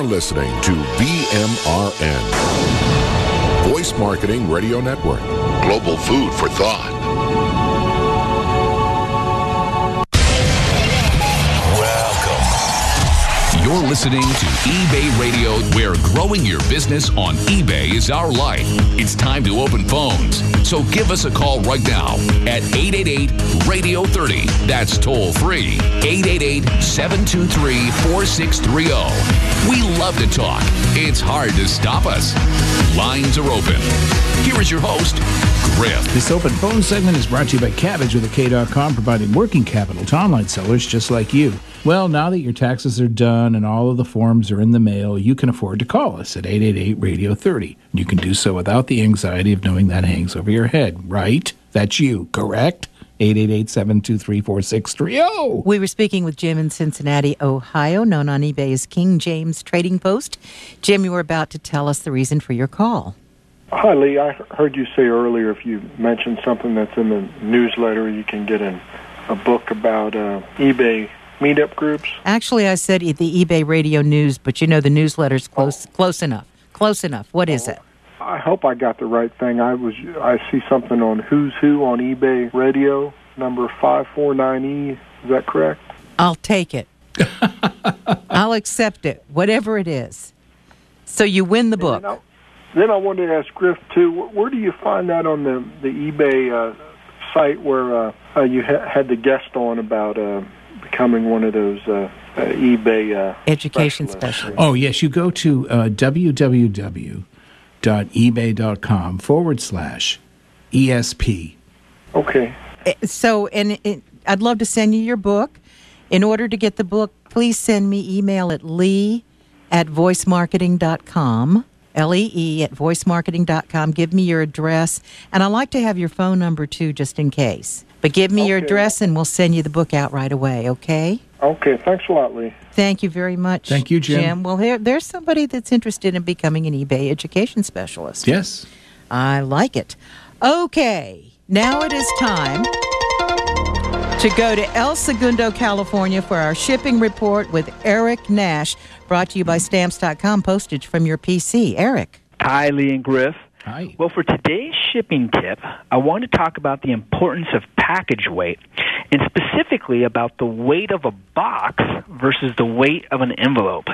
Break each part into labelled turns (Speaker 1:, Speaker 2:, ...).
Speaker 1: listening to VMRN, Voice Marketing Radio Network. Global food for thought.
Speaker 2: You're listening to eBay Radio, where growing your business on eBay is our life. It's time to open phones. So give us a call right now at 888-RADIO-30. That's toll free. 888-723-4630. We love to talk. It's hard to stop us. Lines are open. Here is your host, Griff.
Speaker 3: This open phone segment is brought to you by Kabbage with a K.com, providing working capital to online sellers just like you. Well, now that your taxes are done and all of the forms are in the mail, you can afford to call us at 888-RADIO-30. You can do so without the anxiety of knowing that hangs over your head, right? That's you, correct? 888-723-4630.
Speaker 4: We were speaking with Jim in Cincinnati, Ohio, known on eBay as King James Trading Post. Jim, you were about to tell us the reason for your call.
Speaker 5: Hi, Lee. I heard you say earlier if you mentioned something that's in the newsletter, you can get a book about eBay meetup groups.
Speaker 4: Actually, I said the eBay Radio News, but you know the newsletter's close enough. Close enough. What is it?
Speaker 5: I hope I got the right thing. I see something on Who's Who on eBay Radio, number 549E. Is that correct?
Speaker 4: I'll take it. I'll accept it, whatever it is. So you win the book.
Speaker 5: Then I wanted to ask Griff, too, where do you find that on the eBay site where you had the guest on about becoming one of those eBay
Speaker 4: education specialists?
Speaker 3: Oh, yes. You go to www.ebay.com/ESP.
Speaker 5: Okay.
Speaker 4: So, I'd love to send you your book. In order to get the book, please send me email at lee@voicemarketing.com. lee@voicemarketing.com. Give me your address. And I'd like to have your phone number, too, just in case. But give me your address, and we'll send you the book out right away, okay?
Speaker 5: Okay. Thanks a lot, Lee.
Speaker 4: Thank you very much.
Speaker 3: Thank you, Jim.
Speaker 4: Well, there's somebody that's interested in becoming an eBay education specialist.
Speaker 3: Yes.
Speaker 4: I like it. Okay. Now it is time to go to El Segundo, California for our shipping report with Eric Nash, brought to you by Stamps.com, postage from your PC. Eric.
Speaker 6: Hi, Lee and Griff.
Speaker 3: Hi.
Speaker 6: Well, for today's shipping tip, I want to talk about the importance of package weight, and specifically about the weight of a box versus the weight of an envelope.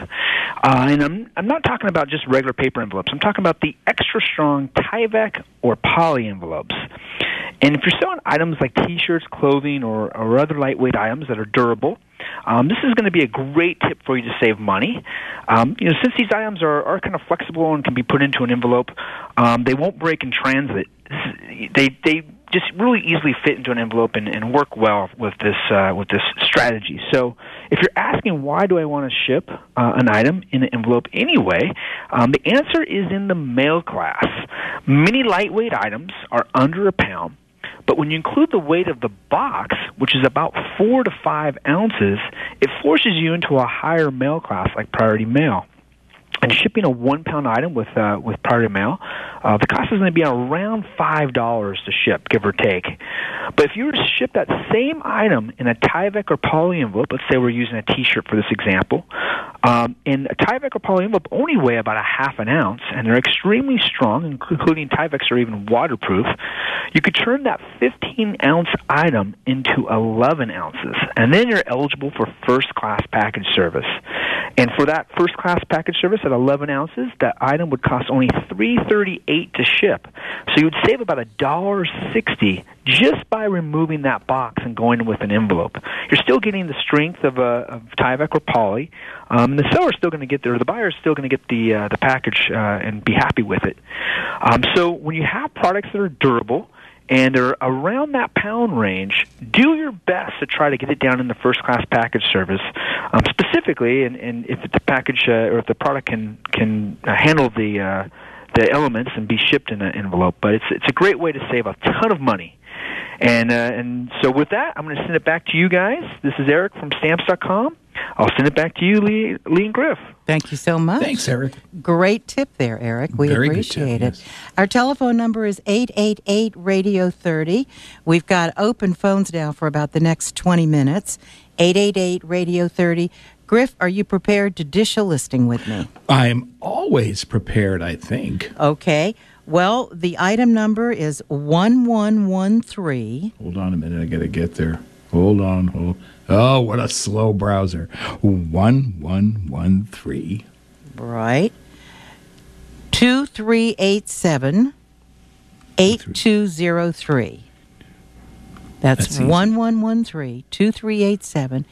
Speaker 6: And I'm not talking about just regular paper envelopes. I'm talking about the extra strong Tyvek or poly envelopes. And if you're selling items like T-shirts, clothing, or other lightweight items that are durable, this is going to be a great tip for you to save money. Since these items are kind of flexible and can be put into an envelope, they won't break in transit. They just really easily fit into an envelope and work well with this strategy. So if you're asking why do I want to ship an item in an envelope anyway, the answer is in the mail class. Many lightweight items are under a pound. But when you include the weight of the box, which is about 4 to 5 ounces, it forces you into a higher mail class like priority mail. And shipping a 1-pound item with priority mail, the cost is going to be around $5 to ship, give or take. But if you were to ship that same item in a Tyvek or poly envelope, let's say we're using a T-shirt for this example, and a Tyvek or poly envelope only weigh about a half an ounce, and they're extremely strong, including Tyveks are even waterproof, you could turn that 15-ounce item into 11 ounces, and then you're eligible for first-class package service. And for that first-class package service at 11 ounces, that item would cost only $3.38 to ship. So you would save about $1.60 just by removing that box and going with an envelope. You're still getting the strength of Tyvek or poly, and the seller's still going to get there, or the buyer's still going to get the package and be happy with it. So when you have products that are durable, and they're around that pound range, do your best to try to get it down in the first-class package service. Specifically, and if the package or if the product can handle the elements and be shipped in an envelope, but it's a great way to save a ton of money. And so with that, I'm going to send it back to you guys. This is Eric from Stamps.com. I'll send it back to you, Lee and Griff.
Speaker 4: Thank you so much.
Speaker 3: Thanks, Eric.
Speaker 4: Great tip there, Eric. We appreciate it. Yes. Our telephone number is 888-RADIO-30. We've got open phones now for about the next 20 minutes. 888-RADIO-30. Griff, are you prepared to dish a listing with me?
Speaker 3: I'm always prepared, I think.
Speaker 4: Okay. Well, the item number is 1113.
Speaker 3: Hold on a minute. I got to get there. Hold on. Oh, what a slow browser. 1113.
Speaker 4: Right. 2387 8203. That's 1113 2387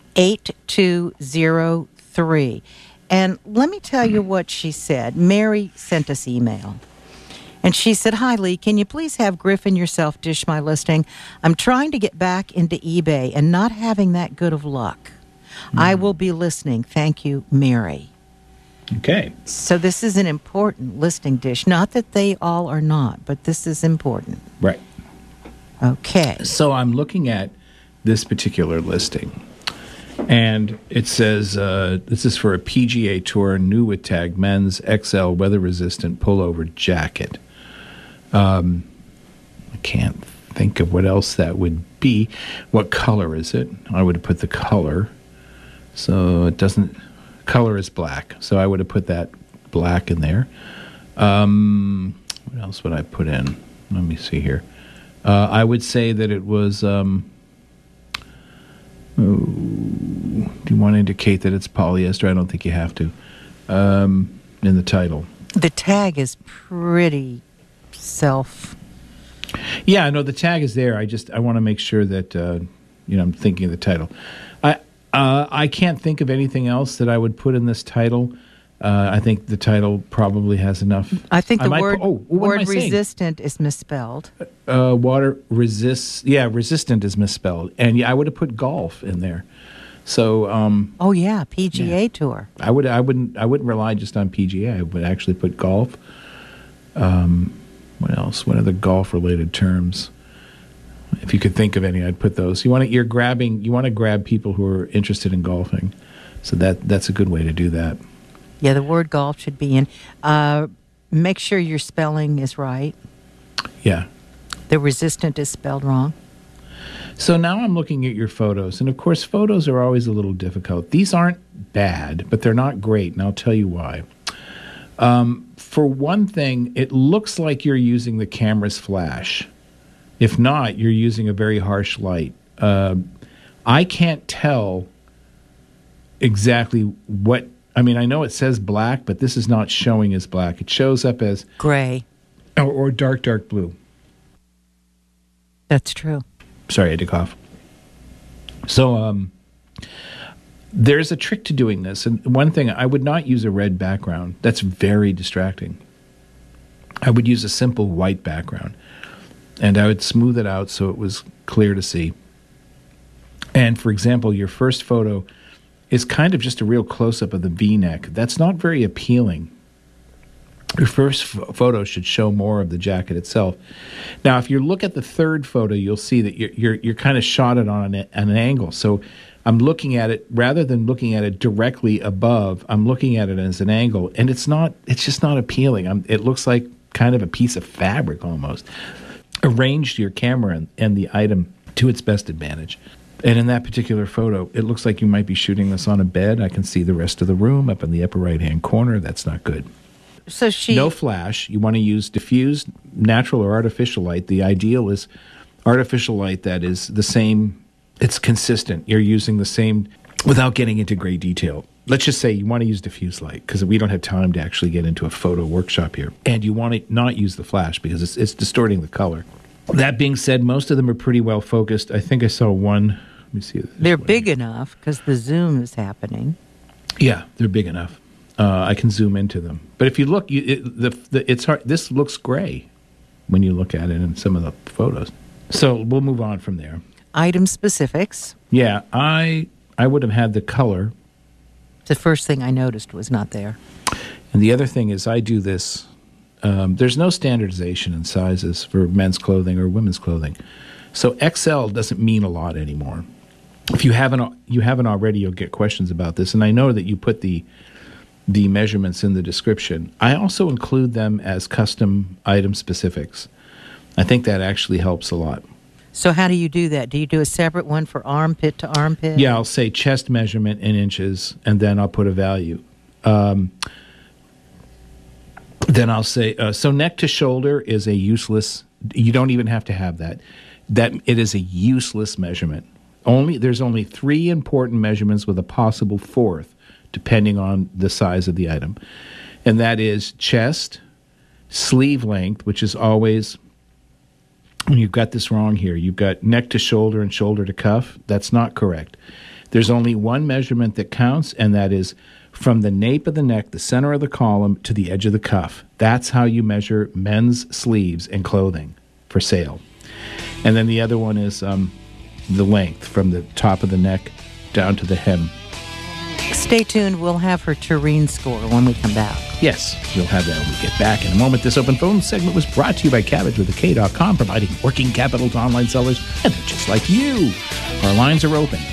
Speaker 4: 8203. And let me tell you what she said. Mary sent us email. And she said, "Hi, Lee, can you please have Griff and yourself dish my listing? I'm trying to get back into eBay and not having that good of luck. I will be listening. Thank you, Mary."
Speaker 3: Okay.
Speaker 4: So this is an important listing dish. Not that they all are not, but this is important.
Speaker 3: Right.
Speaker 4: Okay.
Speaker 3: So I'm looking at this particular listing, and it says this is for a PGA Tour new with tag men's XL weather-resistant pullover jacket. I can't think of what else that would be. What color is it? I would have put the color. So it doesn't... Color is black. So I would have put that black in there. What else would I put in? Let me see here. I would say that it was... do you want to indicate that it's polyester? I don't think you have to. In the title.
Speaker 4: The tag is pretty
Speaker 3: Yeah, no, the tag is there. I want to make sure that I'm thinking of the title. I can't think of anything else that I would put in this title. I think the title probably has enough.
Speaker 4: I think the word resistant is misspelled.
Speaker 3: Water resist. Yeah, resistant is misspelled, and I would have put golf in there. So.
Speaker 4: PGA Tour.
Speaker 3: I wouldn't rely just on PGA. I would actually put golf. What else? What other golf-related terms? If you could think of any, I'd put those. You want to grab people who are interested in golfing, so that's a good way to do that.
Speaker 4: Yeah, the word golf should be in. Make sure your spelling is right.
Speaker 3: Yeah.
Speaker 4: The resistant is spelled wrong.
Speaker 3: So now I'm looking at your photos, and of course, photos are always a little difficult. These aren't bad, but they're not great, and I'll tell you why. For one thing, it looks like you're using the camera's flash. If not, you're using a very harsh light. I can't tell exactly what... I mean, I know it says black, but this is not showing as black. It shows up as...
Speaker 4: gray.
Speaker 3: Or dark blue.
Speaker 4: That's true.
Speaker 3: Sorry, I had to cough. So, there's a trick to doing this. And one thing, I would not use a red background. That's very distracting. I would use a simple white background. And I would smooth it out so it was clear to see. And, for example, your first photo is kind of just a real close-up of the V-neck. That's not very appealing. Your first photo should show more of the jacket itself. Now, if you look at the third photo, you'll see that you're kind of shot it on an angle. So I'm looking at it, rather than looking at it directly above, I'm looking at it as an angle, and it's just not appealing. It looks like kind of a piece of fabric almost. Arrange your camera and the item to its best advantage. And in that particular photo, it looks like you might be shooting this on a bed. I can see the rest of the room up in the upper right-hand corner. That's not good.
Speaker 4: So
Speaker 3: no flash. You want to use diffused, natural, or artificial light. The ideal is artificial light that is the same. It's consistent. You're using the same without getting into great detail. Let's just say you want to use diffuse light because we don't have time to actually get into a photo workshop here. And you want to not use the flash because it's distorting the color. That being said, most of them are pretty well focused. I think I saw one. Let me see.
Speaker 4: They're big enough because the zoom is happening.
Speaker 3: Yeah, they're big enough. I can zoom into them. But if you look, it's hard. This looks gray when you look at it in some of the photos. So we'll move on from there.
Speaker 4: Item specifics.
Speaker 3: Yeah, I would have had the color.
Speaker 4: The first thing I noticed was not there.
Speaker 3: And the other thing is I do this. There's no standardization in sizes for men's clothing or women's clothing. So XL doesn't mean a lot anymore. If you haven't already, you'll get questions about this. And I know that you put the measurements in the description. I also include them as custom item specifics. I think that actually helps a lot.
Speaker 4: So how do you do that? Do you do a separate one for armpit to armpit?
Speaker 3: Yeah, I'll say chest measurement in inches, and then I'll put a value. Then I'll say, so neck to shoulder is a useless, you don't even have to have that. That it is a useless measurement. There's only 3 important measurements with a possible 4th, depending on the size of the item. And that is chest, sleeve length, which is always, and you've got this wrong here. You've got neck to shoulder and shoulder to cuff. That's not correct. There's only one measurement that counts, and that is from the nape of the neck, the center of the column, to the edge of the cuff. That's how you measure men's sleeves and clothing for sale. And then the other one is the length from the top of the neck down to the hem.
Speaker 4: Stay tuned. We'll have her tureen score when we come back.
Speaker 3: Yes, we'll have that when we get back in a moment. This open phone segment was brought to you by CabbageWithAK.com, providing working capital to online sellers, and they're just like you. Our lines are open,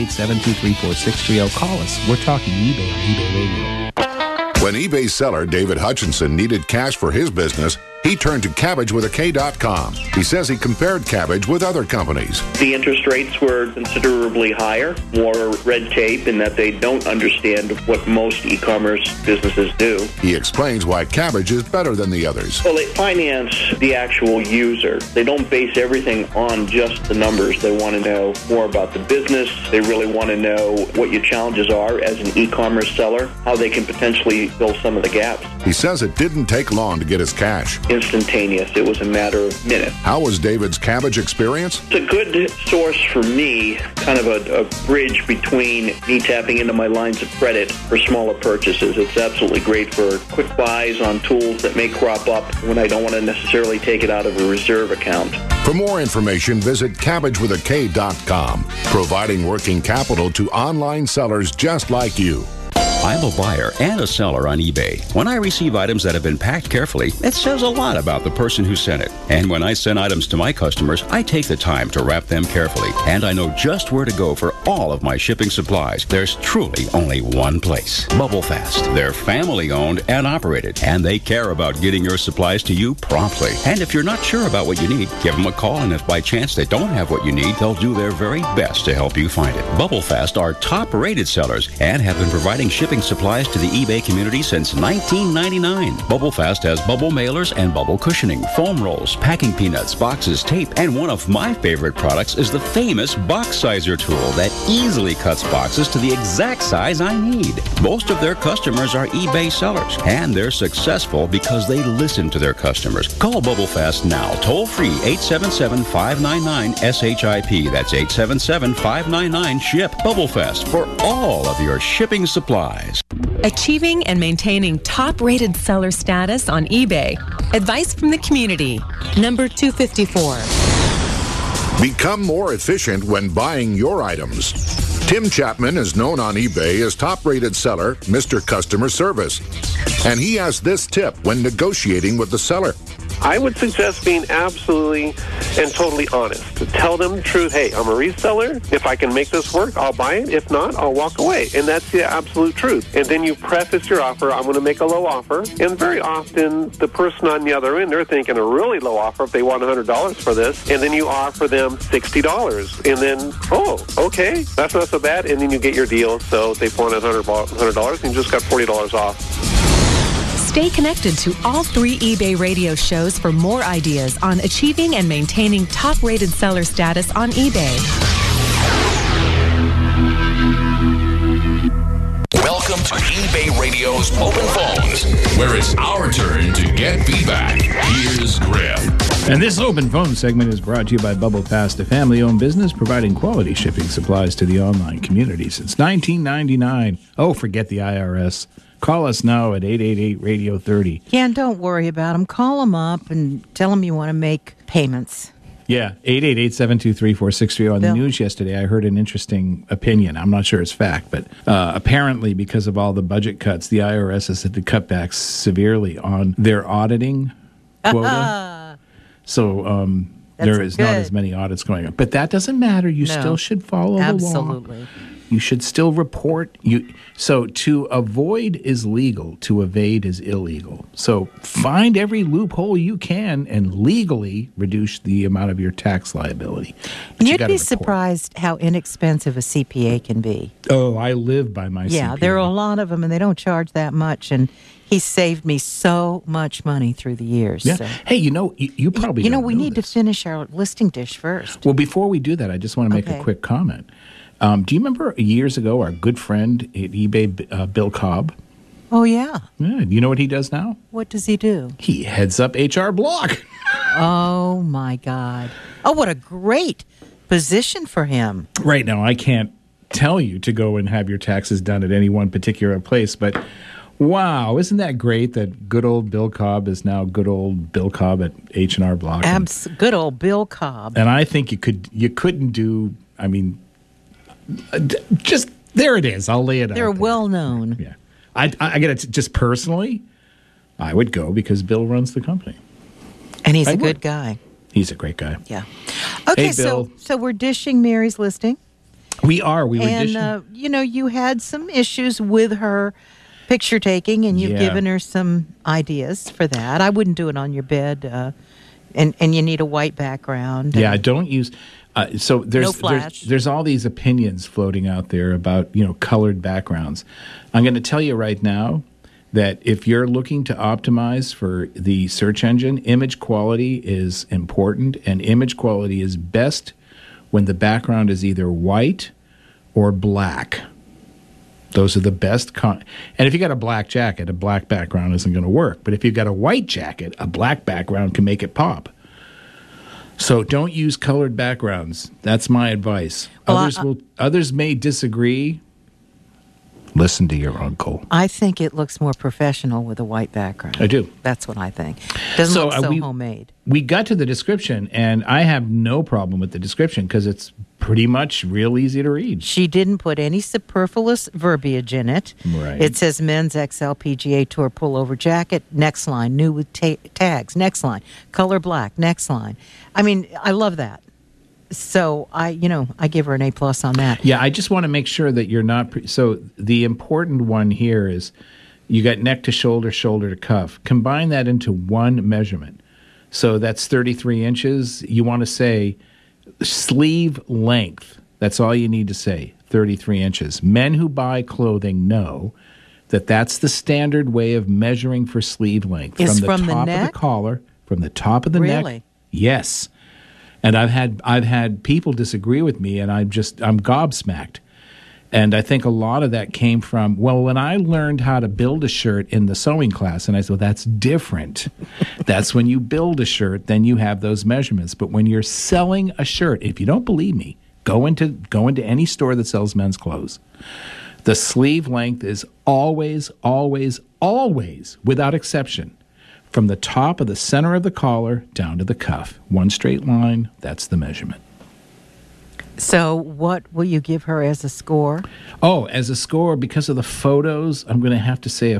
Speaker 3: 888-723-4630. Call us. We're talking eBay on eBay Radio.
Speaker 1: When eBay seller David Hutchinson needed cash for his business, he turned to CabbageWithAK.com. He says he compared Cabbage with other companies.
Speaker 7: The interest rates were considerably higher, more red tape in that they don't understand what most e-commerce businesses do.
Speaker 1: He explains why Cabbage is better than the others.
Speaker 7: Well, they finance the actual user. They don't base everything on just the numbers. They want to know more about the business. They really want to know what your challenges are as an e-commerce seller, how they can potentially fill some of the gaps.
Speaker 1: He says it didn't take long to get his cash.
Speaker 7: Instantaneous. It was a matter of minutes.
Speaker 1: How was David's Cabbage experience?
Speaker 7: It's a good source for me, kind of a bridge between me tapping into my lines of credit for smaller purchases. It's absolutely great for quick buys on tools that may crop up when I don't want to necessarily take it out of a reserve account.
Speaker 1: For more information, visit CabbageWithAK.com, providing working capital to online sellers just like you.
Speaker 8: I'm a buyer and a seller on eBay. When I receive items that have been packed carefully, it says a lot about the person who sent it. And when I send items to my customers, I take the time to wrap them carefully. And I know just where to go for all of my shipping supplies. There's truly only one place. BubbleFast. They're family-owned and operated, and they care about getting your supplies to you promptly. And if you're not sure about what you need, give them a call, and if by chance they don't have what you need, they'll do their very best to help you find it. BubbleFast are top-rated sellers and have been providing shipping supplies to the eBay community since 1999. BubbleFast has bubble mailers and bubble cushioning, foam rolls, packing peanuts, boxes, tape, and one of my favorite products is the famous box sizer tool that easily cuts boxes to the exact size I need. Most of their customers are eBay sellers, and they're successful because they listen to their customers. Call BubbleFast now, toll free, 877-599-SHIP. That's 877-599-SHIP. BubbleFast for all of your shipping supplies.
Speaker 9: Achieving and maintaining top-rated seller status on eBay. Advice from the community. Number 254.
Speaker 1: Become more efficient when buying your items. Tim Chapman is known on eBay as top-rated seller, Mr. Customer Service. And he has this tip when negotiating with the seller.
Speaker 10: I would suggest being absolutely and totally honest. Tell them the truth. Hey, I'm a reseller. If I can make this work, I'll buy it. If not, I'll walk away. And that's the absolute truth. And then you preface your offer. I'm going to make a low offer. And very often, the person on the other end, they're thinking a really low offer if they want $100 for this. And then you offer them $60. And then, oh, okay, that's not so bad. And then you get your deal. So they wanted $100 and you just got $40 off.
Speaker 9: Stay connected to all 3 eBay radio shows for more ideas on achieving and maintaining top-rated seller status on eBay.
Speaker 2: Welcome to eBay Radio's Open Phones, where it's our turn to get feedback. Here's Griff.
Speaker 3: And this open phone segment is brought to you by BubbleFast, a family-owned business providing quality shipping supplies to the online community since 1999. Oh, forget the IRS. Call us now at 888-RADIO-30.
Speaker 4: Yeah, and don't worry about them. Call them up and tell them you want to make payments.
Speaker 3: Yeah, 888-723-4630. On the news yesterday, I heard an interesting opinion. I'm not sure it's fact, but apparently because of all the budget cuts, the IRS has had to cut back severely on their auditing quota. So there is not as many audits going on. But that doesn't matter. You still should follow the law.
Speaker 4: Absolutely.
Speaker 3: you should still report. So to avoid is legal, to evade is illegal. So find every loophole you can and legally reduce the amount of your tax liability. But
Speaker 4: You'd be surprised how inexpensive a CPA can be.
Speaker 3: Oh, I live by my CPA.
Speaker 4: Yeah, there are a lot of them, and they don't charge that much. And he saved me so much money through the years.
Speaker 3: Yeah.
Speaker 4: So.
Speaker 3: Hey, you probably don't
Speaker 4: we
Speaker 3: know
Speaker 4: need
Speaker 3: this.
Speaker 4: to finish our listing dish first.
Speaker 3: Well, before we do that, I just want to make a quick comment. Do you remember years ago our good friend at eBay, Bill Cobb?
Speaker 4: Oh, yeah.
Speaker 3: Yeah. You know what he does now?
Speaker 4: What does he do?
Speaker 3: He heads up HR Block.
Speaker 4: Oh, my God. Oh, what a great position for him.
Speaker 3: Right now, I can't tell you to go and have your taxes done at any one particular place, but wow, isn't that great that good old Bill Cobb is now good old Bill Cobb at H&R Block?
Speaker 4: Good old Bill Cobb.
Speaker 3: And I think you couldn't do, I mean, just there it is. I'll lay it out.
Speaker 4: They're well known.
Speaker 3: Yeah. I got to, just personally, I would go because Bill runs the company.
Speaker 4: And he's a good guy.
Speaker 3: He's a great guy.
Speaker 4: Yeah. Okay,
Speaker 3: Hey, Bill.
Speaker 4: so we're dishing Mary's listing.
Speaker 3: We are. We were
Speaker 4: and,
Speaker 3: dishing.
Speaker 4: you had some issues with her picture taking, and you've given her some ideas for that. I wouldn't do it on your bed, and you need a white background.
Speaker 3: Yeah, don't use. So
Speaker 4: No flash.
Speaker 3: there's all these opinions floating out there about colored backgrounds. I'm going to tell you right now that if you're looking to optimize for the search engine, image quality is important, and image quality is best when the background is either white or black. Those are the best. And if you got a black jacket, a black background isn't going to work. But if you've got a white jacket, a black background can make it pop. So don't use colored backgrounds. That's my advice.
Speaker 4: Well,
Speaker 3: Others may disagree. Listen to your uncle.
Speaker 4: I think it looks more professional with a white background.
Speaker 3: I do.
Speaker 4: That's what I think. Doesn't look so homemade.
Speaker 3: We got to the description, and I have no problem with the description because it's pretty much real easy to read.
Speaker 4: She didn't put any superfluous verbiage in it.
Speaker 3: Right.
Speaker 4: It says men's XL PGA Tour pullover jacket. Next line, new with tags. Next line, color black. Next line. I mean, I love that. So I give her an A+ on that.
Speaker 3: Yeah, I just want to make sure that you're not. So the important one here is you got neck to shoulder, shoulder to cuff. Combine that into one measurement. So that's 33 inches. You want to say sleeve length. That's all you need to say, 33 inches. Men who buy clothing know that that's the standard way of measuring for sleeve length.
Speaker 4: Is
Speaker 3: from the top of the collar, from the top of the neck.
Speaker 4: Really?
Speaker 3: Yes. And I've had people disagree with me, and I'm gobsmacked. And I think a lot of that came from, when I learned how to build a shirt in the sewing class, and I said, well, that's different. That's when you build a shirt, then you have those measurements. But when you're selling a shirt, if you don't believe me, go into any store that sells men's clothes. The sleeve length is always, always, always, without exception, from the top of the center of the collar down to the cuff. One straight line, that's the measurement.
Speaker 4: So what will you give her as a score?
Speaker 3: Oh, as a score, because of the photos, I'm going to have to say a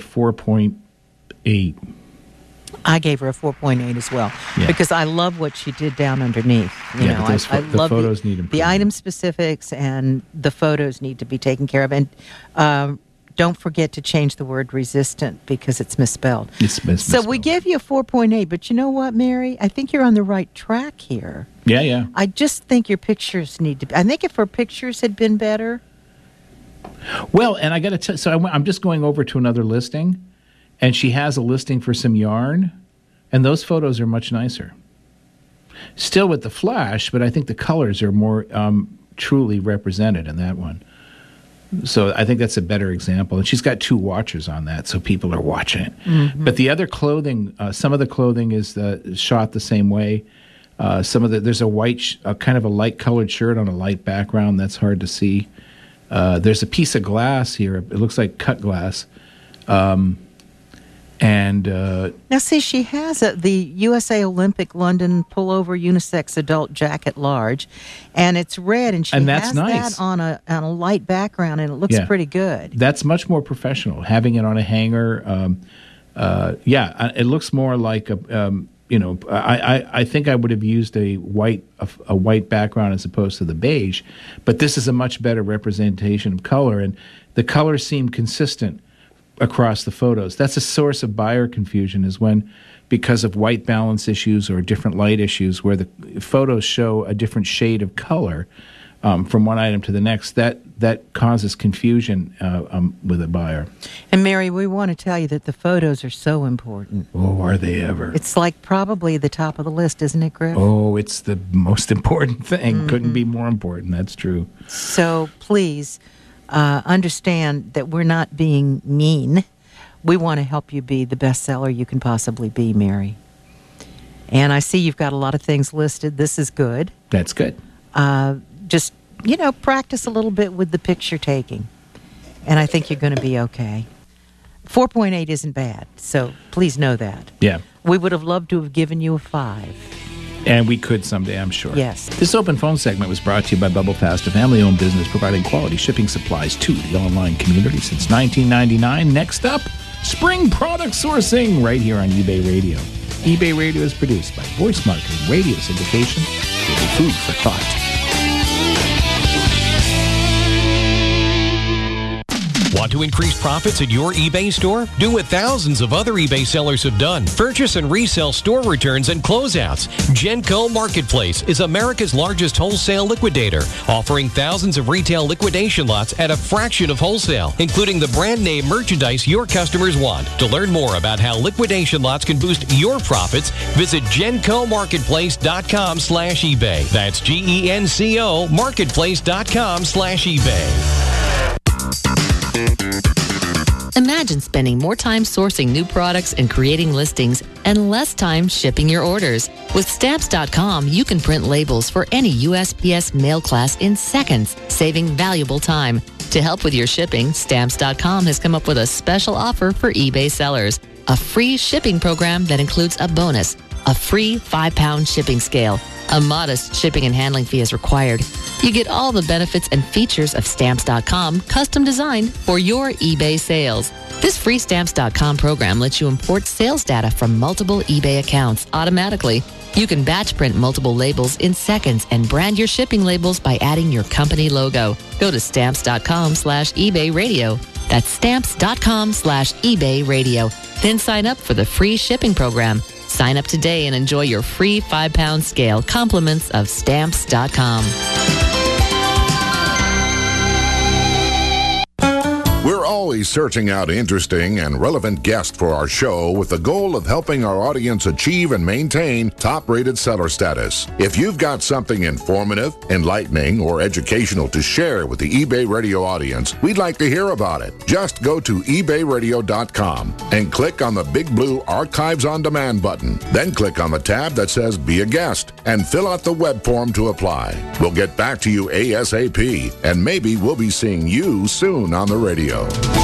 Speaker 3: 4.8.
Speaker 4: I gave her a 4.8 as well, because I love what she did down underneath. I
Speaker 3: the
Speaker 4: love
Speaker 3: photos need improvement.
Speaker 4: The item specifics, and the photos need to be taken care of. And don't forget to change the word resistant because it's misspelled.
Speaker 3: It's misspelled.
Speaker 4: So we gave you a 4.8, but you know what, Mary? I think you're on the right track here.
Speaker 3: Yeah.
Speaker 4: I just think your pictures need to be. I think if her pictures had been better.
Speaker 3: Well, and I got to tell you, so I'm just going over to another listing, and she has a listing for some yarn, and those photos are much nicer. Still with the flash, but I think the colors are more truly represented in that one. So I think that's a better example. And she's got 2 watchers on that, so people are watching it. Mm-hmm. But the other clothing, some of the clothing is shot the same way. There's a white, kind of a light colored shirt on a light background. That's hard to see. There's a piece of glass here. It looks like cut glass.
Speaker 4: Now, see, she has the USA Olympic London pullover unisex adult jacket large, and it's red, and she
Speaker 3: that's
Speaker 4: has
Speaker 3: nice.
Speaker 4: that on a light background, and it looks pretty good.
Speaker 3: That's much more professional. Having it on a hanger, it looks more like I think I would have used a white background as opposed to the beige, but this is a much better representation of color, and the colors seem consistent across the photos. That's a source of buyer confusion, is when, because of white balance issues or different light issues, where the photos show a different shade of color from one item to the next, that causes confusion with a buyer.
Speaker 4: And Mary, we want to tell you that the photos are so important.
Speaker 3: Oh, are they ever?
Speaker 4: It's like probably the top of the list, isn't it, Griff?
Speaker 3: Oh, it's the most important thing. Couldn't be more important. That's true.
Speaker 4: So please understand that we're not being mean. We want to help you be the best seller you can possibly be, Mary. And I see you've got a lot of things listed. This is good.
Speaker 3: That's good.
Speaker 4: Just, practice a little bit with the picture taking. And I think you're going to be okay. 4.8 isn't bad, so please know that.
Speaker 3: Yeah.
Speaker 4: We would have loved to have given you a 5.
Speaker 3: And we could someday, I'm sure.
Speaker 4: Yes.
Speaker 3: This open phone segment was brought to you by Bubble Fast, a family-owned business providing quality shipping supplies to the online community since 1999. Next up, spring product sourcing right here on eBay Radio. eBay Radio is produced by Voice Marketing Radio Syndication, with food for thought.
Speaker 11: Want to increase profits at your eBay store? Do what thousands of other eBay sellers have done. Purchase and resell store returns and closeouts. Genco Marketplace is America's largest wholesale liquidator, offering thousands of retail liquidation lots at a fraction of wholesale, including the brand name merchandise your customers want. To learn more about how liquidation lots can boost your profits, visit GencoMarketplace.com/eBay. That's GENCO Marketplace.com/eBay.
Speaker 12: Imagine spending more time sourcing new products and creating listings and less time shipping your orders. With Stamps.com, you can print labels for any USPS mail class in seconds, saving valuable time. To help with your shipping, Stamps.com has come up with a special offer for eBay sellers. A free shipping program that includes a bonus, a free 5-pound shipping scale. A modest shipping and handling fee is required. You get all the benefits and features of Stamps.com, custom designed for your eBay sales. This free Stamps.com program lets you import sales data from multiple eBay accounts automatically. You can batch print multiple labels in seconds and brand your shipping labels by adding your company logo. Go to Stamps.com/eBay Radio. That's Stamps.com/eBay Radio. Then sign up for the free shipping program. Sign up today and enjoy your free 5-pound scale compliments of Stamps.com.
Speaker 1: We're always searching out interesting and relevant guests for our show with the goal of helping our audience achieve and maintain top-rated seller status. If you've got something informative, enlightening, or educational to share with the eBay Radio audience, we'd like to hear about it. Just go to ebayradio.com and click on the big blue Archives on Demand button. Then click on the tab that says Be a Guest and fill out the web form to apply. We'll get back to you ASAP, and maybe we'll be seeing you soon on the radio.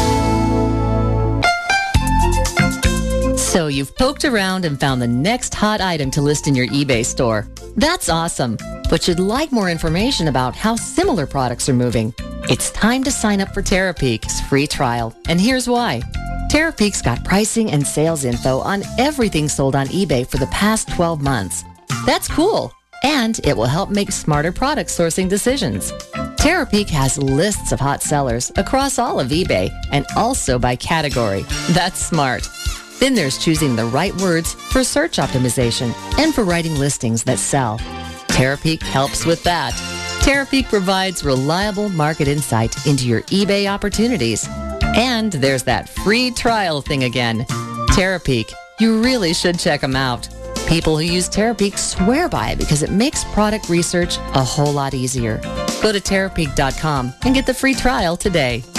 Speaker 12: So you've poked around and found the next hot item to list in your eBay store. That's awesome, but you'd like more information about how similar products are moving. It's time to sign up for Terapeak's free trial, and here's why. Terapeak's got pricing and sales info on everything sold on eBay for the past 12 months. That's cool, and it will help make smarter product sourcing decisions. Terapeak has lists of hot sellers across all of eBay and also by category. That's smart. Then there's choosing the right words for search optimization and for writing listings that sell. Terapeak helps with that. Terapeak provides reliable market insight into your eBay opportunities. And there's that free trial thing again. Terapeak, you really should check them out. People who use Terapeak swear by it because it makes product research a whole lot easier. Go to Terapeak.com and get the free trial today.